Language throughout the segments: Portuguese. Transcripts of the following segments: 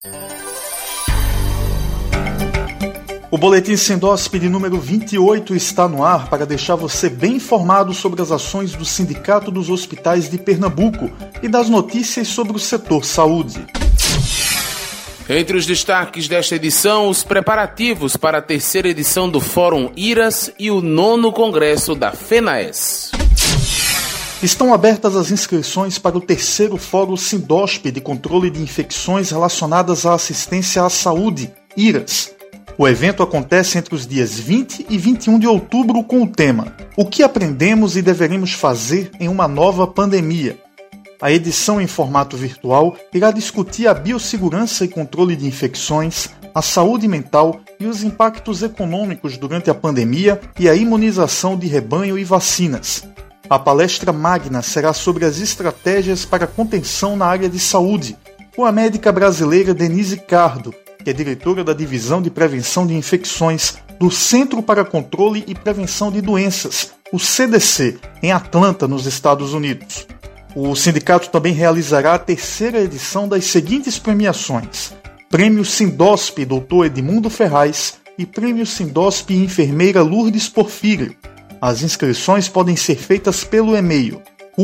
O Boletim Sindosp de número 28 está no ar para deixar você bem informado sobre as ações do Sindicato dos Hospitais de Pernambuco e das notícias sobre o setor saúde. Entre os destaques desta edição, os preparativos para a terceira edição do Fórum IRAS e o 9º Congresso da FENAES. Estão abertas as inscrições para o terceiro Fórum Sindosp de Controle de Infecções Relacionadas à Assistência à Saúde, IRAS. O evento acontece entre os dias 20 e 21 de outubro com o tema O que aprendemos e deveremos fazer em uma nova pandemia? A edição em formato virtual irá discutir a biossegurança e controle de infecções, a saúde mental e os impactos econômicos durante a pandemia e a imunização de rebanho e vacinas. A palestra magna será sobre as estratégias para contenção na área de saúde, com a médica brasileira Denise Cardo, que é diretora da Divisão de Prevenção de Infecções do Centro para Controle e Prevenção de Doenças, o CDC, em Atlanta, nos Estados Unidos. O sindicato também realizará a terceira edição das seguintes premiações: Prêmio Sindosp Dr. Edmundo Ferraz e Prêmio Sindosp Enfermeira Lourdes Porfírio. As inscrições podem ser feitas pelo e-mail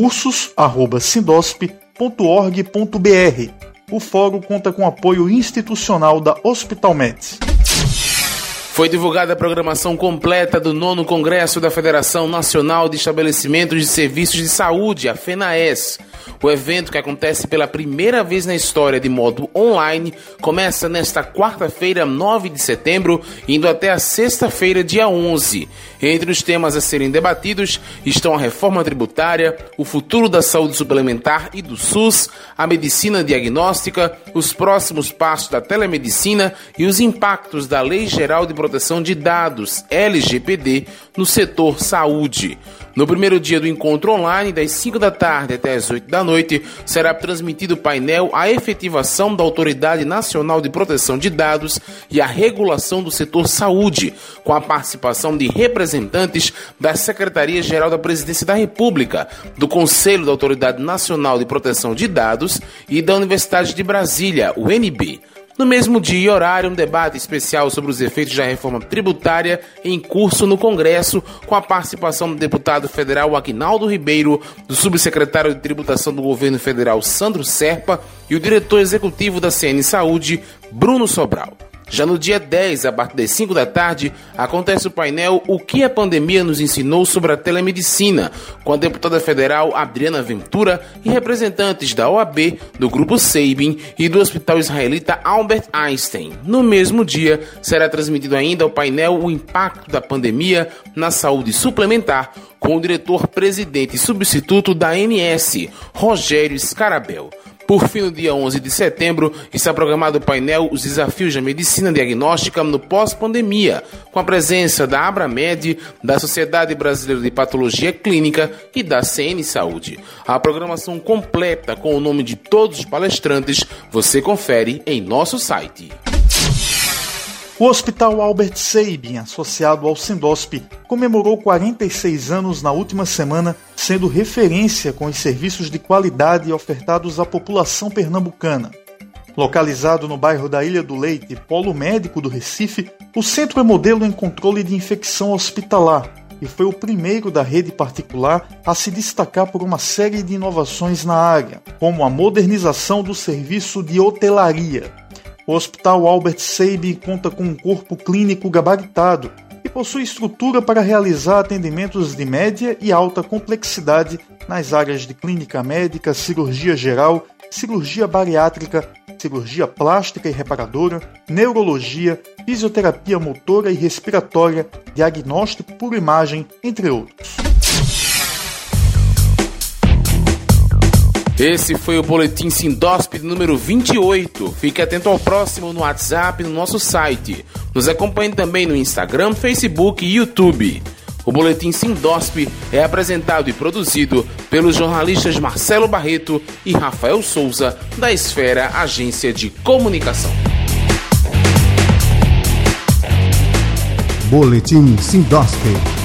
cursos@sindosp.org.br. O fórum conta com apoio institucional da Hospitalmet. Foi divulgada a programação completa do 9º Congresso da Federação Nacional de Estabelecimentos de Serviços de Saúde, a FENAES. O evento, que acontece pela primeira vez na história de modo online, começa nesta quarta-feira, 9 de setembro, indo até a sexta-feira, dia 11. Entre os temas a serem debatidos estão a reforma tributária, o futuro da saúde suplementar e do SUS, a medicina diagnóstica, os próximos passos da telemedicina e os impactos da Lei Geral de Proteção de Dados, LGPD, no setor saúde. No primeiro dia do encontro online, das 5 da tarde até as 8 da noite, será transmitido o painel A Efetivação da Autoridade Nacional de Proteção de Dados e a Regulação do Setor Saúde, com a participação de representantes da Secretaria-Geral da Presidência da República, do Conselho da Autoridade Nacional de Proteção de Dados e da Universidade de Brasília, UNB. No mesmo dia e horário, um debate especial sobre os efeitos da reforma tributária em curso no Congresso, com a participação do deputado federal Aguinaldo Ribeiro, do subsecretário de Tributação do Governo Federal Sandro Serpa e o diretor executivo da CN Saúde, Bruno Sobral. Já no dia 10, a partir das 5 da tarde, acontece o painel O que a pandemia nos ensinou sobre a telemedicina, com a deputada federal Adriana Ventura e representantes da OAB, do Grupo Sabin e do Hospital Israelita Albert Einstein. No mesmo dia, será transmitido ainda o painel O impacto da pandemia na saúde suplementar, com o diretor-presidente substituto da ANS, Rogério Scarabel. Por fim, no dia 11 de setembro, está programado o painel Os Desafios da Medicina Diagnóstica no Pós-Pandemia, com a presença da Abramed, da Sociedade Brasileira de Patologia Clínica e da CN Saúde. A programação completa com o nome de todos os palestrantes você confere em nosso site. O Hospital Albert Sabin, associado ao Sindosp, comemorou 46 anos na última semana, sendo referência com os serviços de qualidade ofertados à população pernambucana. Localizado no bairro da Ilha do Leite, polo médico do Recife, o centro é modelo em controle de infecção hospitalar e foi o primeiro da rede particular a se destacar por uma série de inovações na área, como a modernização do serviço de hotelaria. O Hospital Albert Sabin conta com um corpo clínico gabaritado e possui estrutura para realizar atendimentos de média e alta complexidade nas áreas de clínica médica, cirurgia geral, cirurgia bariátrica, cirurgia plástica e reparadora, neurologia, fisioterapia motora e respiratória, diagnóstico por imagem, entre outros. Esse foi o Boletim Sindosp número 28. Fique atento ao próximo no WhatsApp e no nosso site. Nos acompanhe também no Instagram, Facebook e YouTube. O Boletim Sindosp é apresentado e produzido pelos jornalistas Marcelo Barreto e Rafael Souza, da Esfera Agência de Comunicação. Boletim Sindosp.